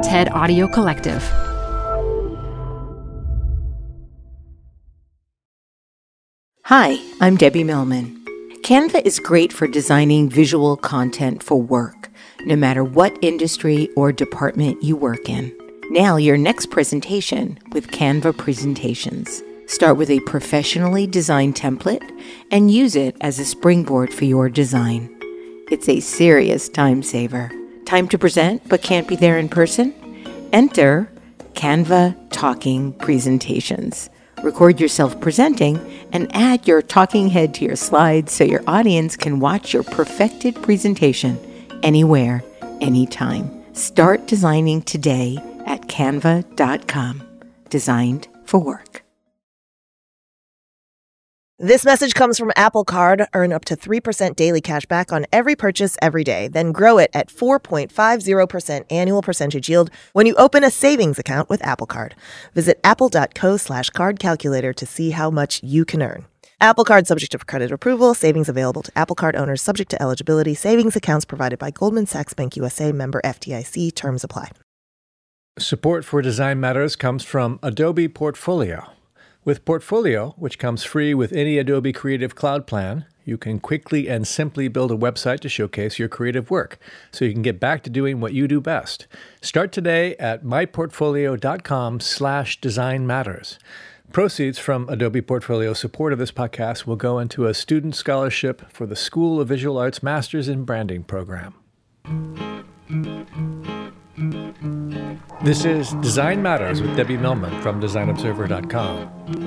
TED Audio Collective. Hi, I'm Debbie Millman. Canva is great for designing visual content for work, no matter what industry or department you work in. Nail your next presentation with Canva Presentations. Start with a professionally designed template and use it as a springboard for your design. It's a serious time saver. Time to present but can't be there in person? Enter Canva Talking Presentations. Record yourself presenting and add your talking head to your slides so your audience can watch your perfected presentation anywhere, anytime. Start designing today at canva.com. Designed for work. This message comes from Apple Card. Earn up to 3% daily cash back on every purchase every day. Then grow it at 4.50% annual percentage yield when you open a savings account with Apple Card. Visit apple.co/card calculator to see how much you can earn. Apple Card subject to credit approval. Savings available to Apple Card owners subject to eligibility. Savings accounts provided by Goldman Sachs Bank USA, member FDIC. Terms apply. Support for Design Matters comes from Adobe Portfolio. With Portfolio, which comes free with any Adobe Creative Cloud plan, you can quickly and simply build a website to showcase your creative work so you can get back to doing what you do best. Start today at myportfolio.com/designmatters. Proceeds from Adobe Portfolio support of this podcast will go into a student scholarship for the School of Visual Arts Masters in Branding program. This is Design Matters with Debbie Millman from DesignObserver.com.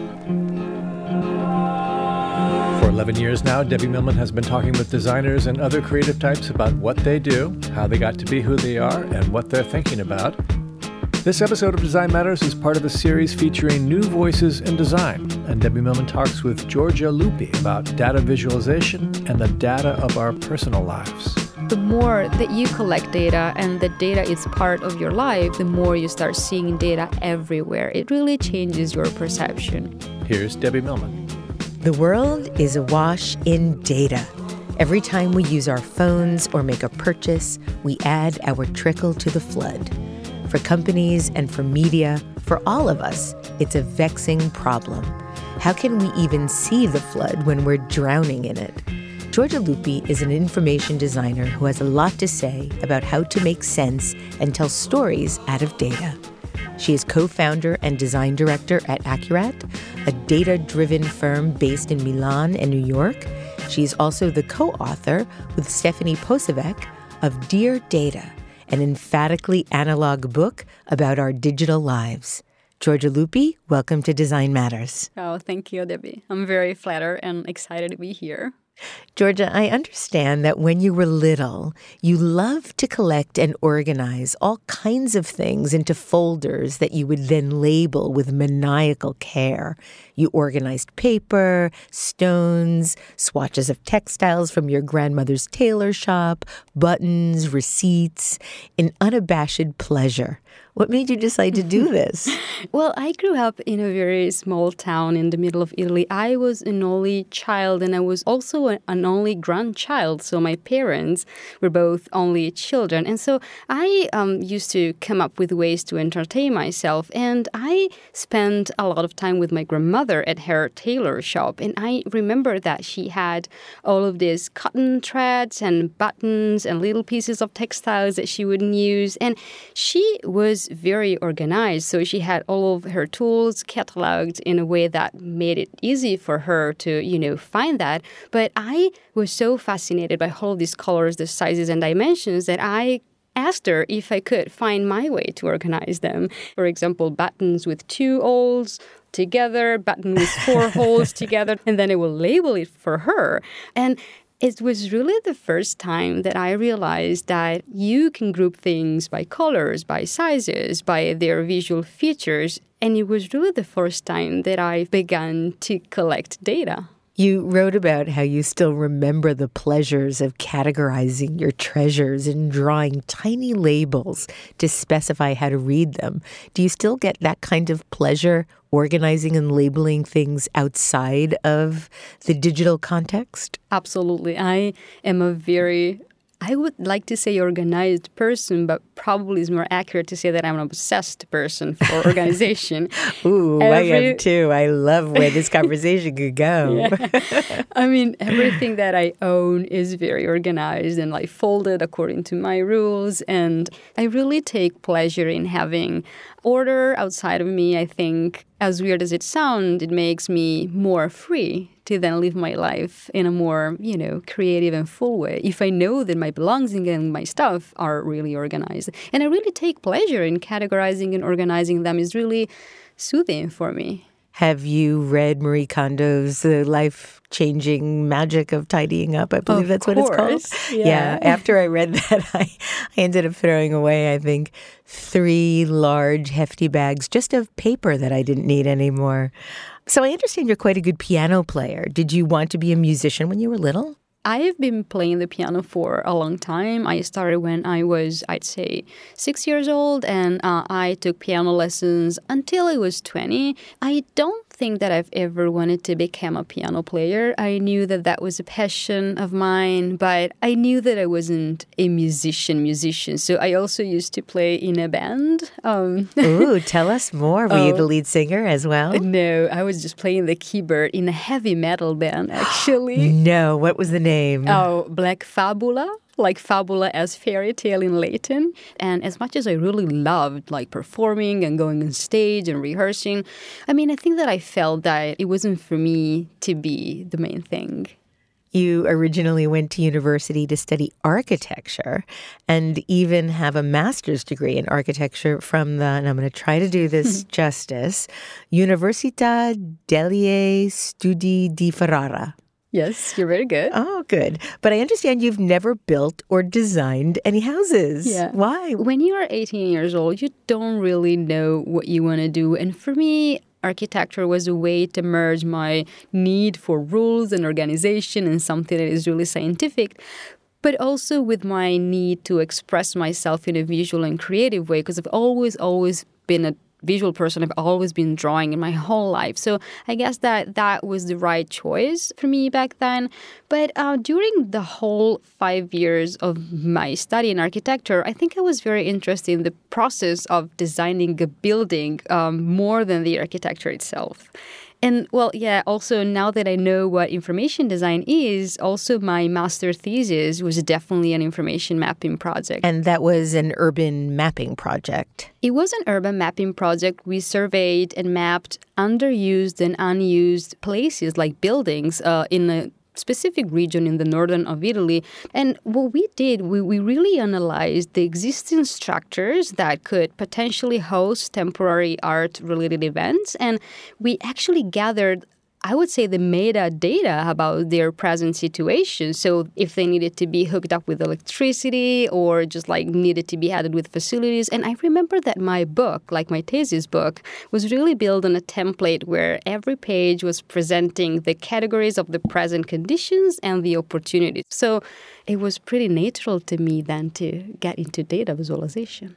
For 11 years now, Debbie Millman has been talking with designers and other creative types about what they do, how they got to be who they are, and what they're thinking about. This episode of Design Matters is part of a series featuring new voices in design, and Debbie Millman talks with Georgia Lupi about data visualization and the data of our personal lives. The more that you collect data and the data is part of your life, the more you start seeing data everywhere. It really changes your perception. Here's Debbie Millman. The world is awash in data. Every time we use our phones or make a purchase, we add our trickle to the flood. For companies and for media, for all of us, it's a vexing problem. How can we even see the flood when we're drowning in it? Georgia Lupi is an information designer who has a lot to say about how to make sense and tell stories out of data. She is co-founder and design director at Accurat, a data-driven firm based in Milan and New York. She is also the co-author with Stephanie Posavec of Dear Data, an emphatically analog book about our digital lives. Georgia Lupi, welcome to Design Matters. Oh, thank you, Debbie. I'm very flattered and excited to be here. Georgia, I understand that when you were little, you loved to collect and organize all kinds of things into folders that you would then label with maniacal care. You organized paper, stones, swatches of textiles from your grandmother's tailor shop, buttons, receipts, in unabashed pleasure. What made you decide to do this? Well, I grew up in a very small town in the middle of Italy. I was an only child, and I was also an only grandchild. So my parents were both only children. And so I used to come up with ways to entertain myself. And I spent a lot of time with my grandmother at her tailor shop. And I remember that she had all of these cotton threads and buttons and little pieces of textiles that she would use. And she was very organized. So she had all of her tools cataloged in a way that made it easy for her to, find that. But I was so fascinated by all of these colors, the sizes and dimensions that I asked her if I could find my way to organize them. For example, buttons with 2 holes together, button with 4 holes together, and then I will label it for her. And it was really the first time that I realized that you can group things by colors, by sizes, by their visual features. And it was really the first time that I began to collect data. You wrote about how you still remember the pleasures of categorizing your treasures and drawing tiny labels to specify how to read them. Do you still get that kind of pleasure organizing and labeling things outside of the digital context? Absolutely. I am a very I would like to say organized person, but probably it's more accurate to say that I'm an obsessed person for organization. Ooh, I am too. I love where this conversation could go. Yeah. I mean, everything that I own is very organized and like folded according to my rules. And I really take pleasure in having order outside of me. I think, as weird as it sounds, it makes me more free to then live my life in a more, creative and full way if I know that my belongings and my stuff are really organized. And I really take pleasure in categorizing and organizing them. Is really soothing for me. Have you read Marie Kondo's life-changing magic of tidying up? I believe that's what it's called. Yeah. After I read that, I ended up throwing away, I think, 3 large, hefty bags just of paper that I didn't need anymore. So I understand you're quite a good piano player. Did you want to be a musician when you were little? I have been playing the piano for a long time. I started when I was, I'd say, 6 years old, and I took piano lessons until I was 20. I don't think that I've ever wanted to become a piano player. I knew that that was a passion of mine, but I knew that I wasn't a musician. So I also used to play in a band. Ooh, tell us more. Were you the lead singer as well? No, I was just playing the keyboard in a heavy metal band, actually. No, what was the name? Oh, Black Fabula. Like Fabula as fairy tale in Latin. And as much as I really loved like performing and going on stage and rehearsing, I think that I felt that it wasn't for me to be the main thing. You originally went to university to study architecture and even have a master's degree in architecture from and I'm going to try to do this justice, Università degli Studi di Ferrara. Yes, you're very good. Oh, good. But I understand you've never built or designed any houses. Yeah. Why? When you are 18 years old, you don't really know what you want to do. And for me, architecture was a way to merge my need for rules and organization and something that is really scientific, but also with my need to express myself in a visual and creative way, because I've always been a visual person. I've always been drawing in my whole life. So I guess that was the right choice for me back then. But during the whole 5 years of my study in architecture, I think I was very interested in the process of designing a building more than the architecture itself. And, also now that I know what information design is, also my master thesis was definitely an information mapping project. And that was an urban mapping project. It was an urban mapping project. We surveyed and mapped underused and unused places like buildings in a specific region in the northern of Italy. And what we did, we really analyzed the existing structures that could potentially host temporary art-related events. And we actually gathered, I would say, the metadata about their present situation. So if they needed to be hooked up with electricity or just like needed to be added with facilities. And I remember that my book, like my thesis book, was really built on a template where every page was presenting the categories of the present conditions and the opportunities. So it was pretty natural to me then to get into data visualization.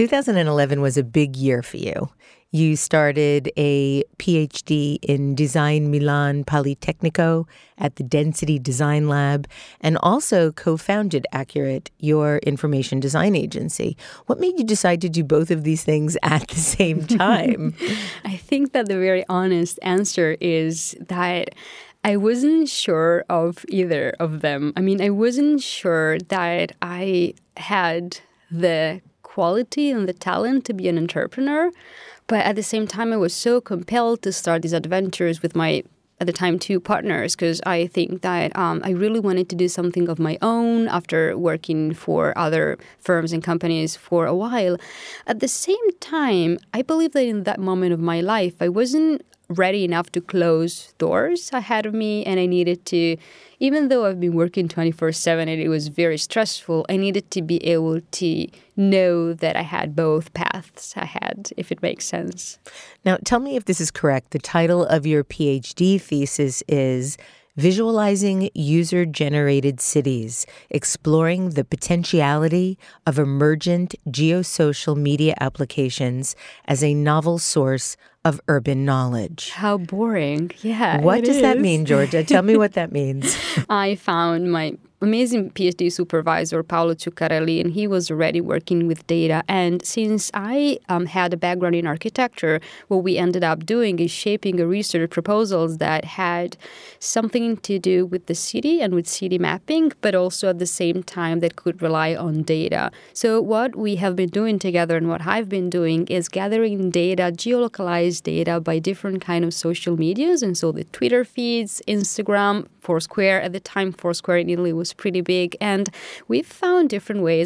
2011 was a big year for you. You started a PhD in Design Milan Politecnico at the Density Design Lab and also co-founded Accurate, your information design agency. What made you decide to do both of these things at the same time? I think that the very honest answer is that I wasn't sure of either of them. I wasn't sure that I had the quality and the talent to be an entrepreneur. But at the same time, I was so compelled to start these adventures with my, at the time, 2 partners, because I think that I really wanted to do something of my own after working for other firms and companies for a while. At the same time, I believe that in that moment of my life, I wasn't ready enough to close doors ahead of me, and I needed to, even though I've been working 24/7 and it was very stressful, I needed to be able to know that I had both paths ahead, if it makes sense. Now, tell me if this is correct. The title of your PhD thesis is Visualizing User-Generated Cities, Exploring the Potentiality of Emergent Geosocial Media Applications as a Novel Source of Urban Knowledge. How boring. Yeah. What does that mean, Georgia? Tell me what that means. I found my amazing PhD supervisor, Paolo Zuccarelli, and he was already working with data. And since I had a background in architecture, what we ended up doing is shaping a research proposals that had something to do with the city and with city mapping, but also at the same time that could rely on data. So what we have been doing together and what I've been doing is gathering data, geolocalized data by different kind of social medias. And so the Twitter feeds, Instagram, Foursquare. At the time, Foursquare in Italy was pretty big. And I found different ways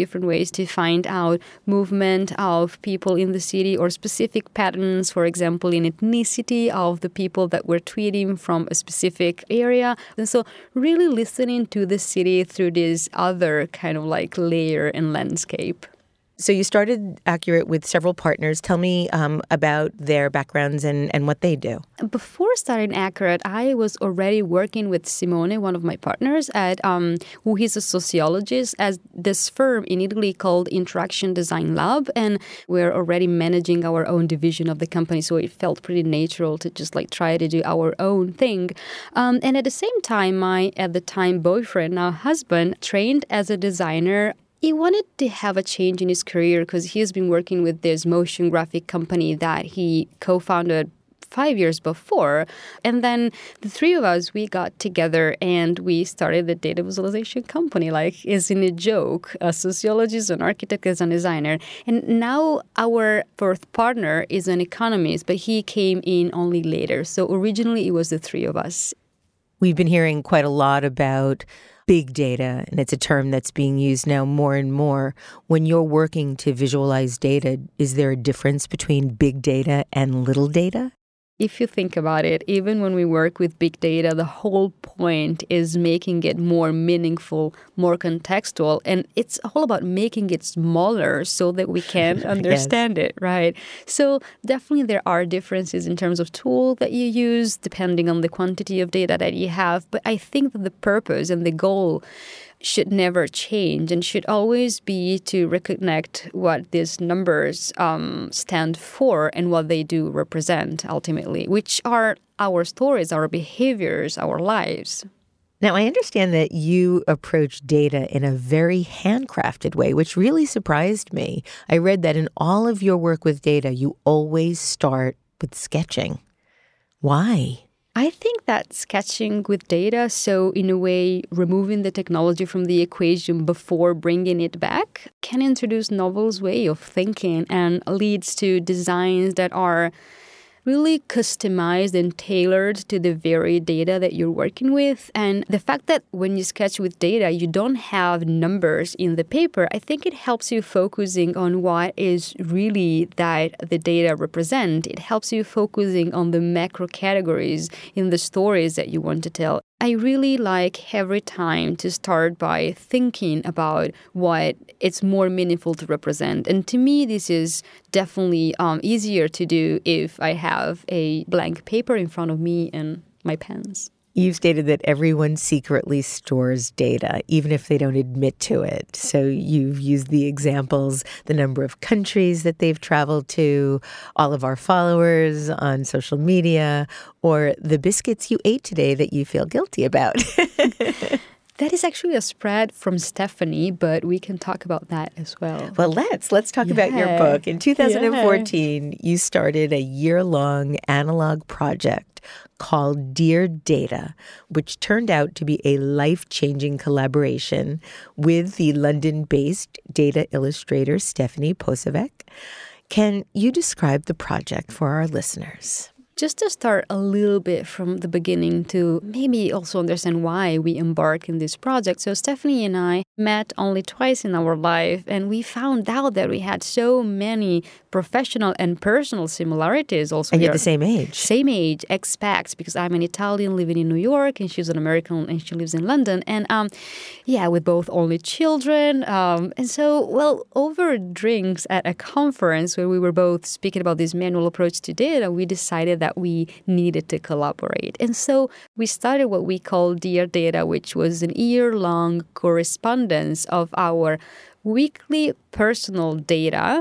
to find out movement of people in the city or specific patterns, for example, in ethnicity of the people that were tweeting from a specific area. And so really listening to the city through this other kind of like layer and landscape. So you started Accurate with several partners. Tell me about their backgrounds and what they do. Before starting Accurate, I was already working with Simone, one of my partners, at who is a sociologist, at this firm in Italy called Interaction Design Lab. And we're already managing our own division of the company, so it felt pretty natural to just like try to do our own thing. And at the same time, my, at the time, boyfriend, now husband, trained as a designer. He wanted to have a change in his career because he has been working with this motion graphic company that he co-founded 5 years before. And then the three of us, we got together and we started the data visualization company, like isn't a joke, a sociologist, an architect, as a designer. And now our fourth partner is an economist, but he came in only later. So originally it was the three of us. We've been hearing quite a lot about big data, and it's a term that's being used now more and more. When you're working to visualize data, is there a difference between big data and little data? If you think about it, even when we work with big data, the whole point is making it more meaningful, more contextual, and it's all about making it smaller so that we can understand it, right? So definitely there are differences in terms of tool that you use depending on the quantity of data that you have, but I think that the purpose and the goal should never change and should always be to reconnect what these numbers stand for and what they do represent ultimately, which are our stories, our behaviors, our lives. Now, I understand that you approach data in a very handcrafted way, which really surprised me. I read that in all of your work with data, you always start with sketching. Why? I think that sketching with data, so in a way removing the technology from the equation before bringing it back, can introduce novel way of thinking and leads to designs that are really customized and tailored to the very data that you're working with. And the fact that when you sketch with data, you don't have numbers in the paper, I think it helps you focusing on what is really that the data represent. It helps you focusing on the macro categories in the stories that you want to tell. I really like every time to start by thinking about what it's more meaningful to represent. And to me, this is definitely easier to do if I have a blank paper in front of me and my pens. You've stated that everyone secretly stores data, even if they don't admit to it. So you've used the examples, the number of countries that they've traveled to, all of our followers on social media, or the biscuits you ate today that you feel guilty about. That is actually a spread from Stephanie, but we can talk about that as well. Well, let's talk about your book. In 2014, you started a year-long analog project called Dear Data, which turned out to be a life-changing collaboration with the London-based data illustrator Stephanie Posavec. Can you describe the project for our listeners? Just to start a little bit from the beginning to maybe also understand why we embark in this project. So Stephanie and I met only twice in our life, and we found out that we had so many professional and personal similarities also. And you're the same age. Same age, expats, because I'm an Italian living in New York, and she's an American, and she lives in London. And with both only children. And so, over drinks at a conference where we were both speaking about this manual approach to data, we decided that we needed to collaborate. And so we started what we call Dear Data, which was an year-long correspondence of our weekly personal data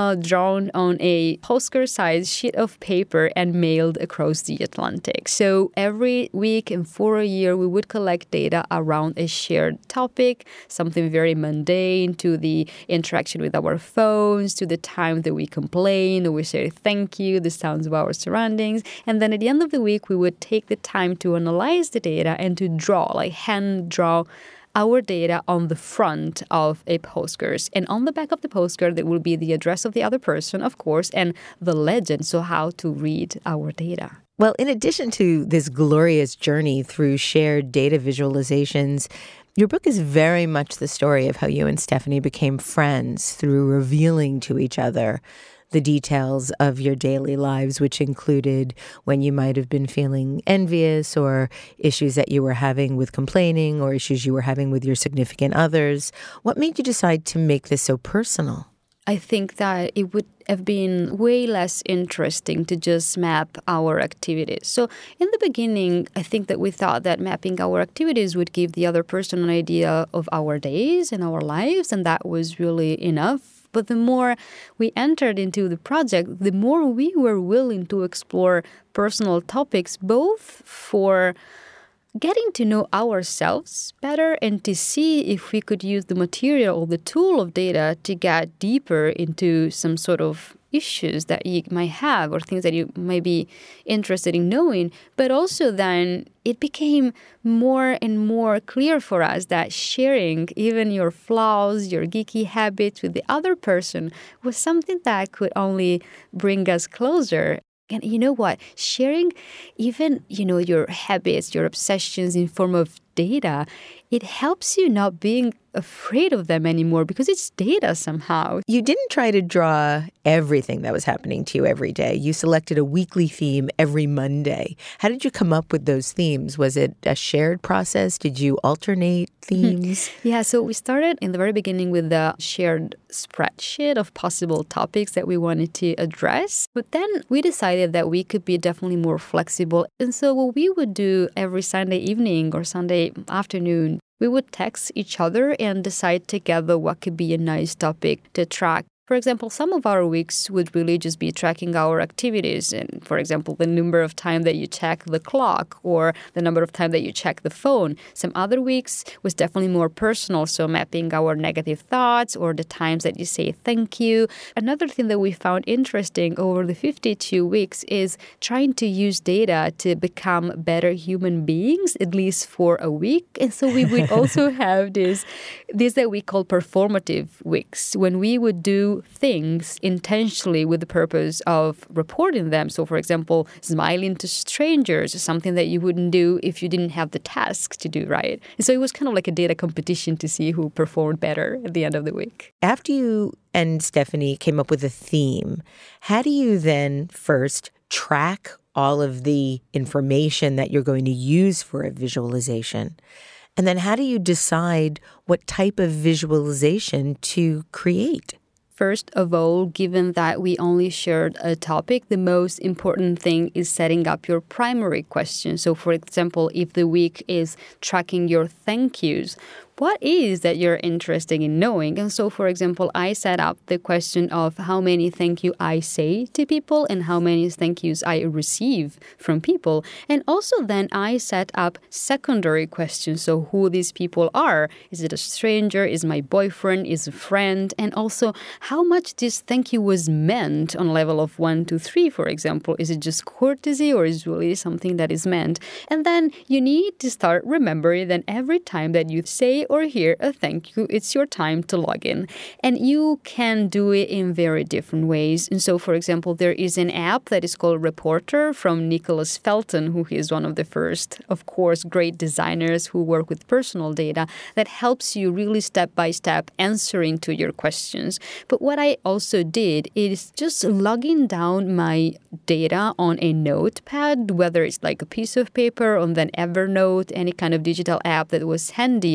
drawn on a postcard-sized sheet of paper and mailed across the Atlantic. So every week and for a year, we would collect data around a shared topic, something very mundane, to the interaction with our phones, to the time that we complain or we say thank you, the sounds of our surroundings. And then at the end of the week, we would take the time to analyze the data and to draw, like hand draw our data on the front of a postcard. And on the back of the postcard, there will be the address of the other person, of course, and the legend, so how to read our data. Well, in addition to this glorious journey through shared data visualizations, your book is very much the story of how you and Stephanie became friends through revealing to each other the details of your daily lives, which included when you might have been feeling envious or issues that you were having with complaining or issues you were having with your significant others. What made you decide to make this so personal? I think that it would have been way less interesting to just map our activities. So in the beginning, I think that we thought that mapping our activities would give the other person an idea of our days and our lives, and that was really enough. But the more we entered into the project, the more we were willing to explore personal topics, both for getting to know ourselves better and to see if we could use the material or the tool of data to get deeper into some sort of issues that you might have or things that you might be interested in knowing. But also then it became more and more clear for us that sharing even your flaws, your geeky habits with the other person was something that could only bring us closer. And you know what? Sharing even, your habits, your obsessions in form of data, it helps you not being afraid of them anymore because it's data somehow. You didn't try to draw everything that was happening to you every day. You selected a weekly theme every Monday. How did you come up with those themes? Was it a shared process? Did you alternate themes? Yeah, so we started in the very beginning with the shared spreadsheet of possible topics that we wanted to address. But then we decided that we could be definitely more flexible. And so what we would do every Sunday evening or Sunday afternoon, we would text each other and decide together what could be a nice topic to track. For example, some of our weeks would really just be tracking our activities. And for example, the number of time that you check the clock or the number of time that you check the phone. Some other weeks was definitely more personal. So mapping our negative thoughts or the times that you say thank you. Another thing that we found interesting over the 52 weeks is trying to use data to become better human beings, at least for a week. And so we would also have this that we call performative weeks, when we would do things intentionally with the purpose of reporting them. So, for example, smiling to strangers is something that you wouldn't do if you didn't have the tasks to do, right? And so it was kind of like a data competition to see who performed better at the end of the week. After you and Stephanie came up with a theme, how do you then first track all of the information that you're going to use for a visualization? And then how do you decide what type of visualization to create? First of all, given that we only shared a topic, the most important thing is setting up your primary question. So, for example, if the week is tracking your thank yous, what is that you're interested in knowing? And so, for example, I set up the question of how many thank you I say to people and how many thank yous I receive from people. And also then I set up secondary questions. So who these people are. Is it a stranger? Is my boyfriend? Is a friend? And also how much this thank you was meant on a level of 1 to 3, for example. Is it just courtesy or is it really something that is meant? And then you need to start remembering that every time that you say or hear a thank you, it's your time to log in. And you can do it in very different ways. And so, for example, there is an app that is called Reporter from Nicholas Felton, who is one of the first, of course, great designers who work with personal data that helps you really step-by-step answering to your questions. But what I also did is just logging down my data on a notepad, whether it's like a piece of paper on then Evernote, any kind of digital app that was handy on my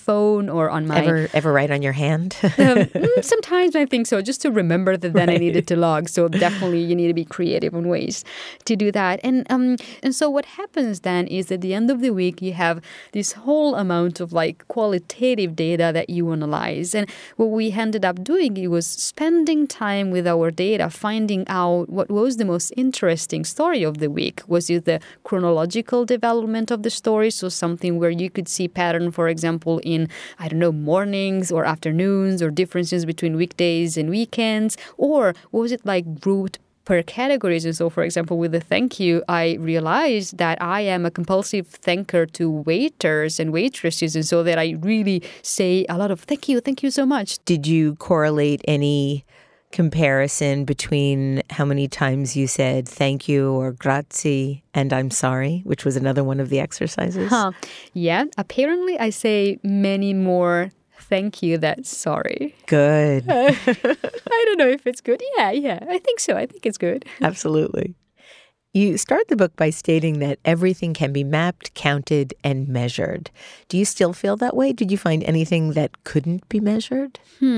phone or on my... Ever write on your hand? Sometimes I think so, just to remember that then I needed to log. So definitely you need to be creative on ways to do that. And so what happens then is at the end of the week, you have this whole amount of like qualitative data that you analyze. And what we ended up doing, it was spending time with our data, finding out what was the most interesting story of the week. Was it the chronological development of the story? So something where you could see pattern, for example, in, I don't know, mornings or afternoons or differences between weekdays and weekends? Or was it like grouped per categories? And so, for example, with the thank you, I realized that I am a compulsive thanker to waiters and waitresses, and so that I really say a lot of thank you so much. Did you correlate any comparison between how many times you said thank you or grazie and I'm sorry, which was another one of the exercises? Yeah, apparently I say many more thank you than sorry. Good. I don't know if it's good. Yeah, I think so. I think it's good. Absolutely. You start the book by stating that everything can be mapped, counted, and measured. Do you still feel that way? Did you find anything that couldn't be measured?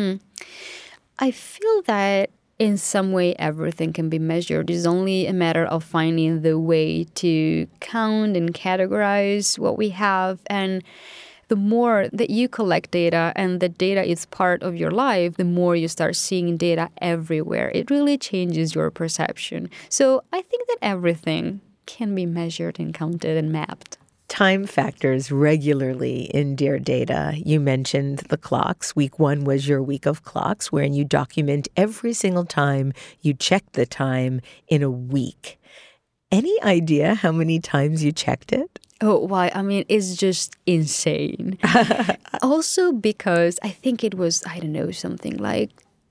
I feel that in some way everything can be measured. It's only a matter of finding the way to count and categorize what we have. And the more that you collect data and the data is part of your life, the more you start seeing data everywhere. It really changes your perception. So I think that everything can be measured and counted and mapped. Time factors regularly in Dear Data. You mentioned the clocks. Week 1 was your week of clocks, wherein you document every single time you check the time in a week. Any idea how many times you checked it? Oh, why? I mean, it's just insane. Also because I think it was, I don't know, something like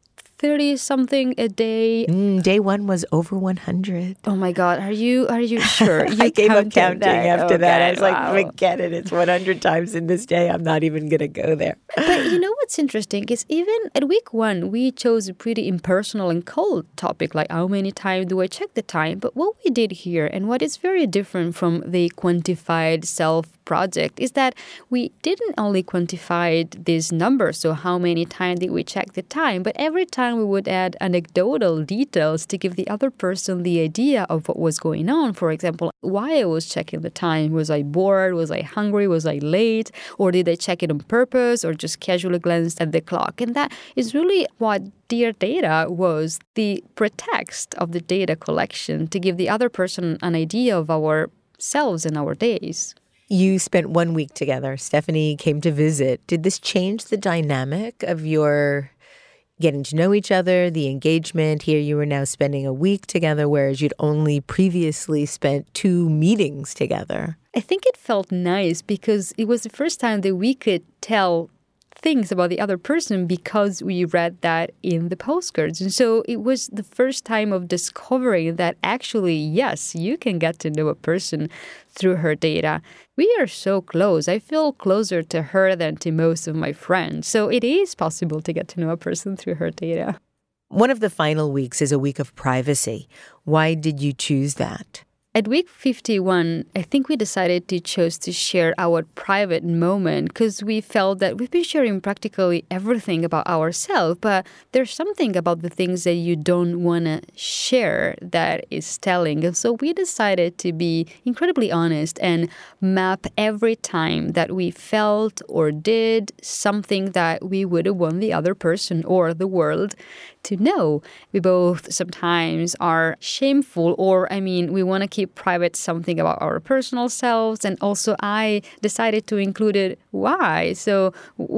30-something a day. Day 1 was over 100. Oh my God, are you sure? I gave up counting that? after that. I was wow. like, forget it. It's 100 times in this day. I'm not even going to go there. But you know what's interesting is even at week 1, we chose a pretty impersonal and cold topic, like how many times do I check the time? But what we did here, and what is very different from the quantified self project, is that we didn't only quantify this number, so how many times did we check the time, but every time we would add anecdotal details to give the other person the idea of what was going on. For example, why I was checking the time. Was I bored? Was I hungry? Was I late? Or did I check it on purpose or just casually glanced at the clock? And that is really what Dear Data was, the pretext of the data collection to give the other person an idea of ourselves and our days. You spent 1 week together. Stephanie came to visit. Did this change the dynamic of your getting to know each other, the engagement? Here you were now spending a week together, whereas you'd only previously spent 2 meetings together. I think it felt nice because it was the first time that we could tell things about the other person because we read that in the postcards. And so it was the first time of discovering that actually, yes, you can get to know a person through her data. We are so close. I feel closer to her than to most of my friends. So it is possible to get to know a person through her data. One of the final weeks is a week of privacy. Why did you choose that? At week 51, I think we decided to choose to share our private moment because we felt that we've been sharing practically everything about ourselves, but there's something about the things that you don't want to share that is telling. And so we decided to be incredibly honest and map every time that we felt or did something that we would have want the other person or the world to know. We both sometimes are shameful or, we want to keep private something about our personal selves. And also I decided to include it. Why? So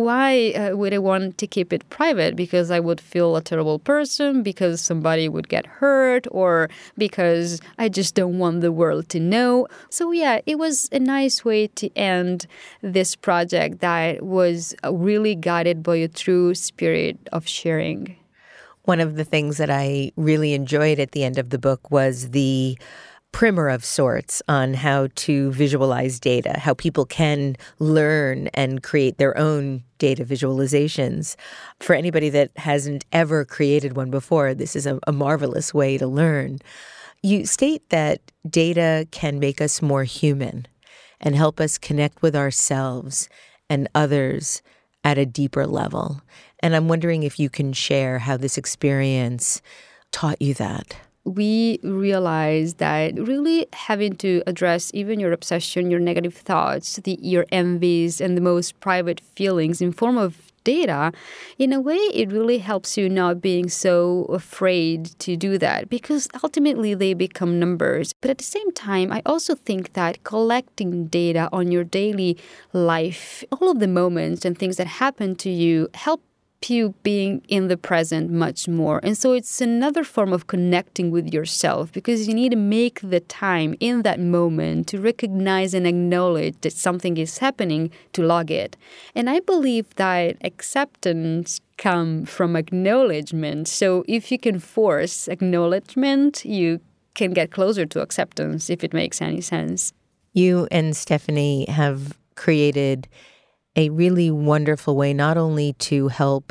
why would I want to keep it private? Because I would feel a terrible person, because somebody would get hurt, or because I just don't want the world to know. So yeah, it was a nice way to end this project that was really guided by a true spirit of sharing. One of the things that I really enjoyed at the end of the book was the primer of sorts on how to visualize data, how people can learn and create their own data visualizations. For anybody that hasn't ever created one before, this is a marvelous way to learn. You state that data can make us more human and help us connect with ourselves and others at a deeper level. And I'm wondering if you can share how this experience taught you that. We realized that really having to address even your obsession, your negative thoughts, your envies, and the most private feelings in form of data, in a way, it really helps you not being so afraid to do that, because ultimately they become numbers. But at the same time, I also think that collecting data on your daily life, all of the moments and things that happen to you, help you being in the present much more. And so it's another form of connecting with yourself, because you need to make the time in that moment to recognize and acknowledge that something is happening, to log it. And I believe that acceptance comes from acknowledgement. So if you can force acknowledgement, you can get closer to acceptance, if it makes any sense. You and Stephanie have created a really wonderful way not only to help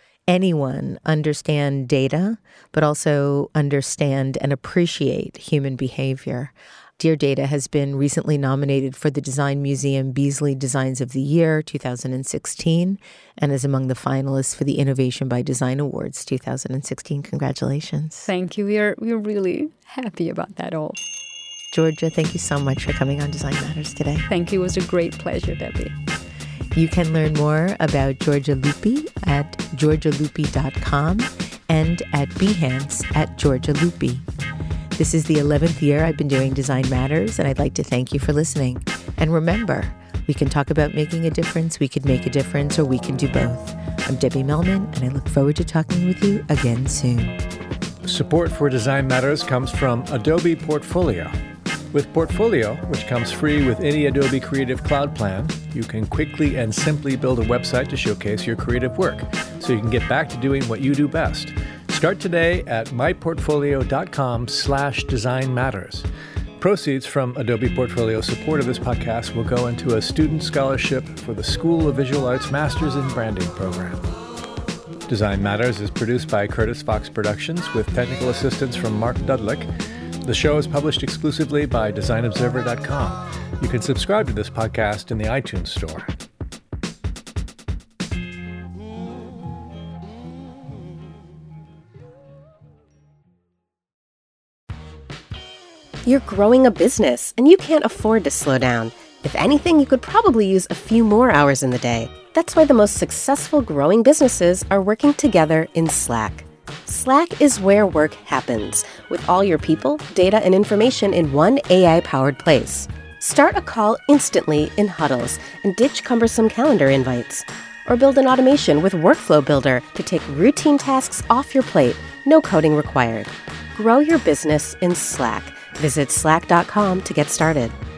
anyone understand data, but also understand and appreciate human behavior. Dear Data has been recently nominated for the Design Museum Beasley Designs of the Year 2016 and is among the finalists for the Innovation by Design Awards 2016. Congratulations. Thank you. We're really happy about that all. Georgia, thank you so much for coming on Design Matters today. Thank you. It was a great pleasure, Debbie. You can learn more about Georgia Lupi at georgialupi.com and at Behance at Georgia Lupi. This is the 11th year I've been doing Design Matters, and I'd like to thank you for listening. And remember, we can talk about making a difference, we could make a difference, or we can do both. I'm Debbie Millman, and I look forward to talking with you again soon. Support for Design Matters comes from Adobe Portfolio. With Portfolio, which comes free with any Adobe Creative Cloud plan, you can quickly and simply build a website to showcase your creative work, so you can get back to doing what you do best. Start today at myportfolio.com/designmatters. Proceeds from Adobe Portfolio support of this podcast will go into a student scholarship for the School of Visual Arts Masters in Branding program. Design Matters is produced by Curtis Fox Productions with technical assistance from Mark Dudlick. The show is published exclusively by DesignObserver.com. You can subscribe to this podcast in the iTunes Store. You're growing a business, and you can't afford to slow down. If anything, you could probably use a few more hours in the day. That's why the most successful growing businesses are working together in Slack. Slack is where work happens, with all your people, data, and information in one AI-powered place. Start a call instantly in huddles and ditch cumbersome calendar invites. Or build an automation with Workflow Builder to take routine tasks off your plate, no coding required. Grow your business in Slack. Visit slack.com to get started.